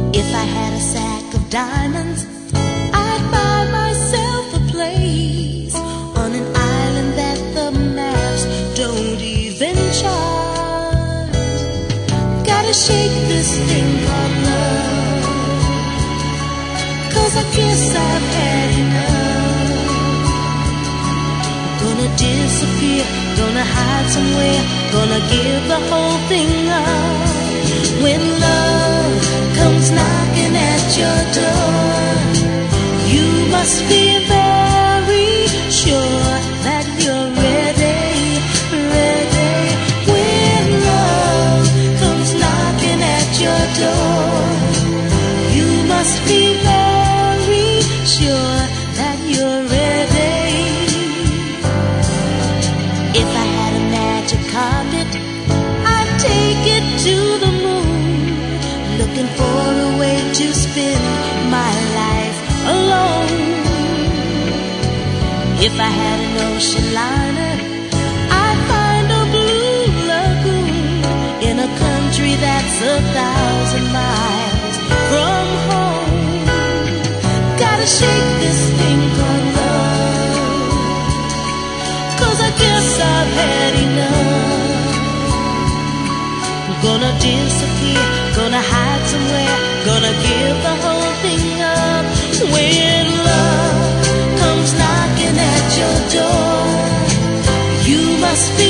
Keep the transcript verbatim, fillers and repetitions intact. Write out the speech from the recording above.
If I had a sack of diamonds, I'd buy myself a place on an island that the maps don't even chart. Gotta shake this thing called love, 'cause I guess I've had enough. Gonna disappear, gonna hide somewhere, gonna give the whole thing up. When love comes knocking at your door, you must be very sure that you're ready, ready. When love comes knocking at your door, you must be very sure that you're ready. If I had a magic carpet, I'd take it to the moon, looking for a way to spend my life alone. If I had an ocean liner, I'd find a blue lagoon in a country that's a thousand miles from home. Gotta shake this thing called love, 'cause I guess I've had enough. Gonna disappear, gonna hide somewhere, gonna give the whole thing up. When love comes knocking at your door, you must be